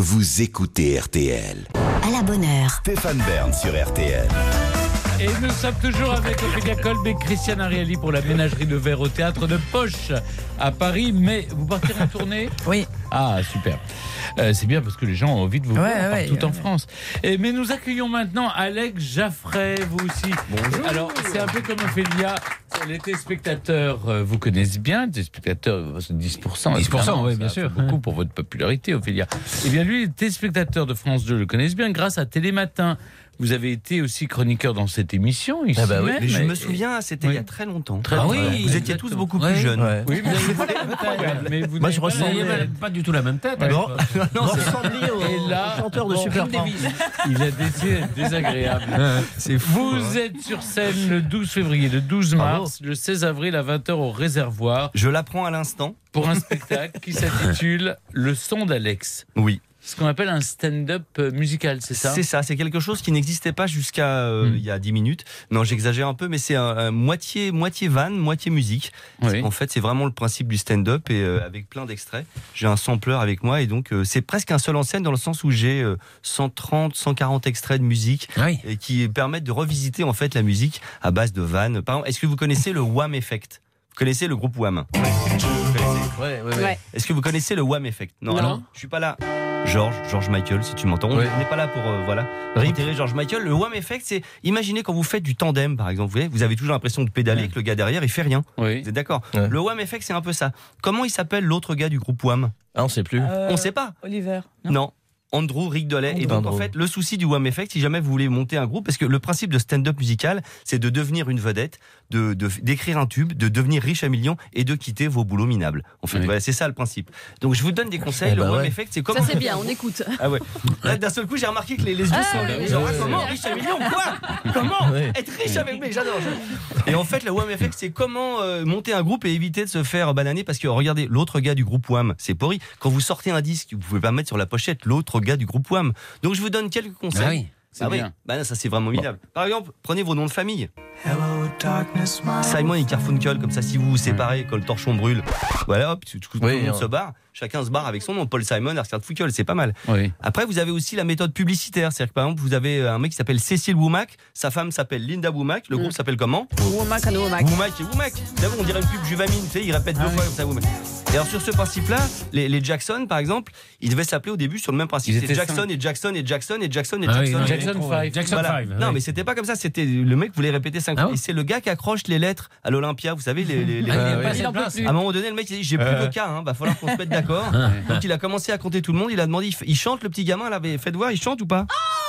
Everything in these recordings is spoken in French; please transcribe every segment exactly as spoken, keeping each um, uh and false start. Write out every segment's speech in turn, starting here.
vous écoutez R T L. À la bonne heure. Stéphane Bern sur R T L. Et nous sommes toujours avec Ophélia Kolb et Christiane Ariely pour la ménagerie de verre au théâtre de Poche à Paris. Mais vous partirez en tournée ? Oui. Ah, super. Euh, c'est bien parce que les gens ont envie de vous ouais, voir ouais, partout ouais. en France. Et, mais nous accueillons maintenant Alex Jaffray, vous aussi. Bonjour. Alors, c'est un peu comme Ophélia. Les téléspectateurs euh, vous connaissent bien. Les téléspectateurs, dix pour cent. dix pour cent, oui, bien ça sûr. fait beaucoup pour votre popularité, Ophélia. Eh bien, lui, les téléspectateurs de France deux le connaissent bien grâce à Télématin. Vous avez été aussi chroniqueur dans cette émission ici Ah bah oui. même. Mais je Et- me souviens, c'était oui. il y a très longtemps. Très Ah longtemps. oui, vous étiez tous beaucoup plus jeunes. Ouais. Oui, mais vous avez pas la même taille, mais vous Moi, n'avez je pas ressemblais la même- pas du tout la même tête. Ouais. Non, Non, c'est ressemblait au, Et là, au chanteur de bon, Super Franck. il a décidé d'être désagréable. C'est fou. Vous êtes sur scène le douze février, le douze mars, le seize avril à vingt heures au Réservoir Je l'apprends à l'instant. pour un spectacle qui s'intitule Le son d'Alex. Oui. Ce qu'on appelle un stand-up musical, c'est ça ? C'est ça, c'est quelque chose qui n'existait pas jusqu'à euh, Hmm. il y a dix minutes. Non, j'exagère un peu, mais c'est un, un moitié, moitié van, moitié musique. Oui. En fait, c'est vraiment le principe du stand-up et euh, avec plein d'extraits. J'ai un sampler avec moi et donc euh, c'est presque un seul en scène dans le sens où j'ai euh, cent trente, cent quarante extraits de musique Oui. et qui permettent de revisiter en fait la musique à base de vannes. Par exemple, est-ce que vous connaissez le Wham Effect ? Vous connaissez le groupe Wham ? Vous connaissez Ouais, ouais, ouais. Ouais. Est-ce que vous connaissez le Wham Effect ? Non. alors, je suis pas là. George, George Michael, si tu m'entends. Ouais. On n'est pas là pour euh, voilà enterrer George Michael. Le Wham Effect, c'est imaginez quand vous faites du tandem, par exemple. Vous voyez, vous avez toujours l'impression de pédaler, Ouais. que le gars derrière il fait rien. Oui. Vous êtes d'accord ? Ouais. Le Wham Effect, c'est un peu ça. Comment il s'appelle l'autre gars du groupe Wham ? Ah, on sait plus. Euh, On sait pas. Oliver. Non. Andrew Rigdolet. Et donc, Andrew. en fait, le souci du Wham Effect, si jamais vous voulez monter un groupe, parce que le principe de stand-up musical, c'est de devenir une vedette, de, de- d'écrire un tube, de devenir riche à millions et de quitter vos boulots minables. En fait, Oui. voilà, c'est ça le principe. Donc, je vous donne des conseils. Eh le ben Wham ouais. Effect, c'est comment. Ça c'est bien, on écoute. Ah ouais. Là, d'un seul coup, j'ai remarqué que les, les yeux Ah, sont oui, genre, oui, ah, oui, comment oui. riche à millions quoi Comment Oui. être riche avec mais j'adore. j'adore. Et en fait, le Wham Effect, c'est comment euh, monter un groupe et éviter de se faire bananer parce que regardez, l'autre gars du groupe Wham, c'est Pori. Quand vous sortez un disque, vous pouvez pas mettre sur la pochette l'autre gars du groupe Wham. Donc je vous donne quelques conseils. Ah oui. C'est Ah oui. bien. Bah non, ça c'est vraiment minable. Par exemple, prenez vos noms de famille. Simon et Garfunkel, comme ça, si vous vous séparez, quand le torchon brûle, voilà, hop, tout, tout, tout Oui, le monde hein. se barre. Chacun se barre avec son nom. Paul Simon, Ars Garfunkel, c'est pas mal. Oui. Après, vous avez aussi la méthode publicitaire. C'est-à-dire que, par exemple, vous avez un mec qui s'appelle Cécile Womack, sa femme s'appelle Linda Womack, le groupe s'appelle comment ? Womack and Womack. Womack et Womack. Vous savez, on dirait une pub Juvamine, tu sais, il répète deux fois comme ça, Womack. Et alors, sur ce principe-là, les, les Jackson, par exemple, ils devaient s'appeler au début sur le même principe. Ils C'est étaient Jackson cinq. et Jackson et Jackson et Jackson et Ah oui, Jackson. non, Jackson trop- five. Jackson Voilà. five. Non, oui. mais c'était pas comme ça. C'était le mec voulait répéter cinq Ah fois. bon Et c'est le gars qui accroche les lettres à l'Olympia. Vous savez, les. les- les- Ah, il y a Euh, pas oui. assez Il de en peut place. plus. À un moment donné, le mec il dit j'ai plus Euh. de cas, hein, va falloir qu'on se mette d'accord. Donc il a commencé à compter tout le monde. Il a demandé, il, f- il chante le petit gamin là, mais faites voir, il chante ou pas ?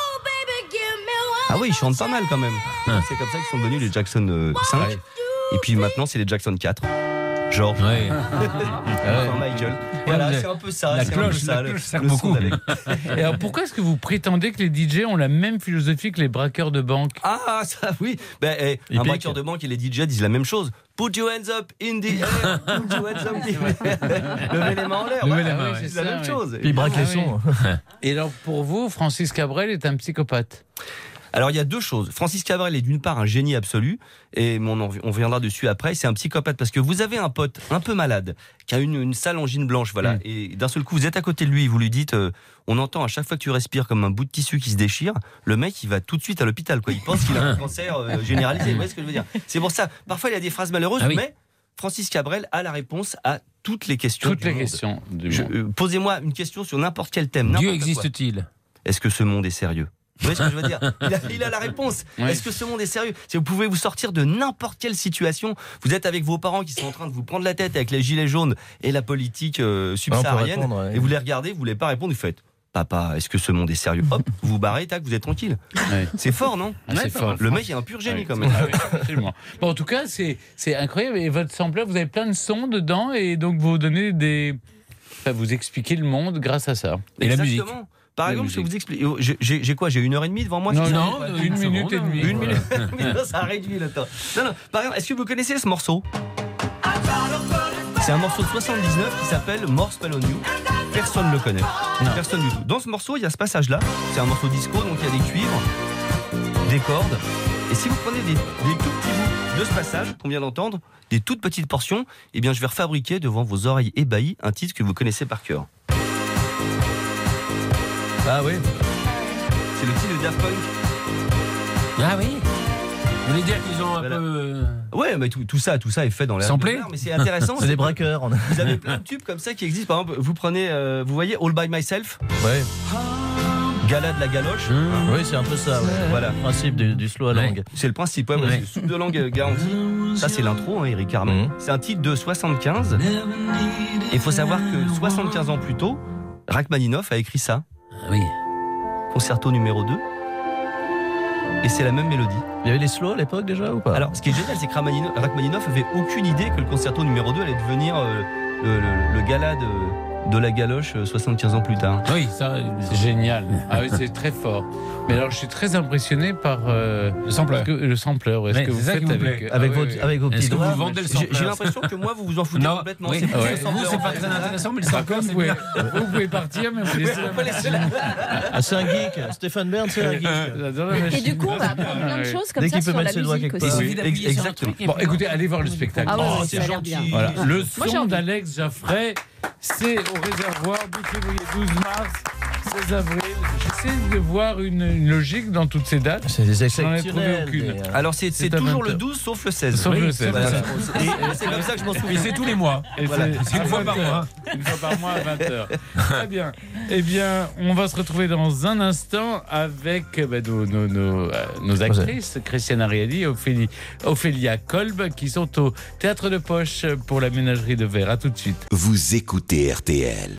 Ah oui, il chante pas mal quand même. C'est comme ça qu'ils sont devenus les Jackson euh, cinq. Ouais. Et puis maintenant, c'est les Jackson quatre. George. Ouais. Enfin, Michael. Voilà, vous c'est un peu ça. la c'est un peu cloche, ça, la le- cloche sert le son beaucoup. d'Alex. Et alors pourquoi est-ce que vous prétendez que les D J ont la même philosophie que les braqueurs de banque ? Ah, ça oui. Ben, eh, Il un pique. braqueur de banque et les D J disent la même chose. Put your hands up in the air. Put your hands up in the air. Levez les mains en l'air. Levez Ouais, les mains, ouais, ouais. c'est la C'est même ça, chose. Puis il braque Ah les oui. sons. Et alors pour vous, Francis Cabrel est un psychopathe. Alors il y a deux choses. Francis Cabrel est d'une part un génie absolu, et on, en- on reviendra dessus après. C'est un psychopathe parce que vous avez un pote un peu malade qui a une, une sale angine blanche, voilà. Mm. Et d'un seul coup, vous êtes à côté de lui et vous lui dites, euh, on entend à chaque fois que tu respires comme un bout de tissu qui se déchire. Le mec, il va tout de suite à l'hôpital, quoi. Il pense qu'il a un cancer euh, généralisé. Vous voyez ce que je veux dire ? C'est pour ça. Parfois, il y a des phrases malheureuses, Ah oui. mais Francis Cabrel a la réponse à toutes les questions. Toutes du les monde. questions du Je- monde. euh, Posez-moi une question sur n'importe quel thème. Dieu n'importe quoi. existe-t-il ? Est-ce que ce monde est sérieux ? Vous voyez ce que je veux dire ? il a, il a la réponse. Oui. Est-ce que ce monde est sérieux ? Si vous pouvez vous sortir de n'importe quelle situation, vous êtes avec vos parents qui sont en train de vous prendre la tête avec les gilets jaunes et la politique euh, subsaharienne, répondre, ouais. et vous les regardez, vous voulez pas répondre, vous faites papa, est-ce que ce monde est sérieux ? Hop, vous vous barrez, tac, vous êtes tranquille. Ouais. C'est fort, non ? Ah, c'est fort. Le mec est un pur génie Ouais. quand même. Ah oui, absolument. Bon, en tout cas, c'est, c'est incroyable. Et votre sampler, vous avez plein de sons dedans et donc vous donnez des. Enfin, vous expliquez le monde grâce à ça. Et la musique. Exactement. Par La exemple, je musique. vous explique. J'ai, j'ai- j'ai quoi ? J'ai une heure et demie devant moi. Non, c'est ça non, Ouais, une une minute seconde, et demie. Une Voilà. minute. Mais non, ça a réduit le temps. Non, non. Par exemple, est-ce que vous connaissez ce morceau ? C'est un morceau de soixante-dix-neuf qui s'appelle More Spell on You. Personne ne le connaît. Personne du tout. Dans ce morceau, il y a ce passage-là. C'est un morceau disco, donc il y a des cuivres, des cordes. Et si vous prenez des, des tout petits bouts de ce passage qu'on vient d'entendre, des toutes petites portions, eh bien, je vais refabriquer devant vos oreilles ébahies un titre que vous connaissez par cœur. Ah oui. C'est le titre de Daft Punk. Ah oui. Vous voulez dire qu'ils ont un Voilà. peu... Ouais, mais tout, tout ça, tout ça est fait dans l'air. Samplé. de mer, mais c'est intéressant. C'est des braqueurs. Vous avez plein de tubes comme ça qui existent. Par exemple, vous prenez, euh, vous voyez All by Myself, Ouais. Gala de la galoche. Mmh. Oui, c'est un peu ça. Ouais. Voilà. Le principe du, du slow à langue. C'est le principe, ouais, Ouais. ouais. C'est soupe de langue garantie. Ça, c'est l'intro, hein, Eric Carmen. Mmh. C'est un titre de soixante-quinze. Et il faut savoir que soixante-quinze ans plus tôt, Rachmaninoff a écrit ça, Ah oui. concerto numéro deux. Et c'est la même mélodie. Il y avait les slows à l'époque déjà ou pas? Alors, ce qui est génial, c'est que Rachmaninoff Rachmaninoff avait aucune idée que le concerto numéro deux allait devenir euh, le, le, le gala de, de la galoche euh, soixante-quinze ans plus tard. Oui, ça, c'est génial. Ah oui, c'est très fort. Mais alors, je suis très impressionné par euh, Le sampleur. ce que- le sampleur. Est-ce Oui, que vous c'est ça faites qui vous avec plaît. ah Avec oui, vos- oui. avec vos petits Est-ce que doigts. vous vendez le J'ai sampleur? j'ai l'impression que moi, vous vous en foutez Non, complètement. oui. C'est plus Ouais. le sampleur, Vous, c'est en pas fait. très intéressant, mais le Par sampleur, contre, c'est vous pouvez, bien. vous pouvez partir, mais vous laissez la machine. Ah, c'est un geek. Stéphane Bern, c'est un geek. J'adore la machine. Et du coup, on va apprendre plein de Ouais. choses comme Dès ça qu'il peut sur mettre la ses doigts musique quelque aussi. part. Oui, Oui, ex- exactement. Bon, écoutez, allez voir le spectacle. Ah ouais, Oh, ouais, c'est ça a l'air gentil. bien. Voilà, le Moi, j'ai son envie. d'Alex Jaffray, c'est au réservoir douze février, douze mars, seize avril. J'essaie de voir une, une logique dans toutes ces dates. C'est des J'en ai trouvé exceptionnels. aucune. mais, euh, Alors, c'est c'est C'est à toujours vingt le heures. douze sauf le seize. Sauf Oui, le seize, voilà. c'est Et c'est comme ça que je m'en Et souviens. c'est tous les mois. Et Voilà. c'est Une fois par mois. Une fois par mois à vingt heures. Très bien. Eh bien, on va se retrouver dans un instant avec euh, bah, nos, nos, nos, euh, nos actrices, Christiane Ariely et Ophélie, Ophélia Kolb, qui sont au Théâtre de Poche pour la ménagerie de Verre. À tout de suite. Vous écoutez R T L.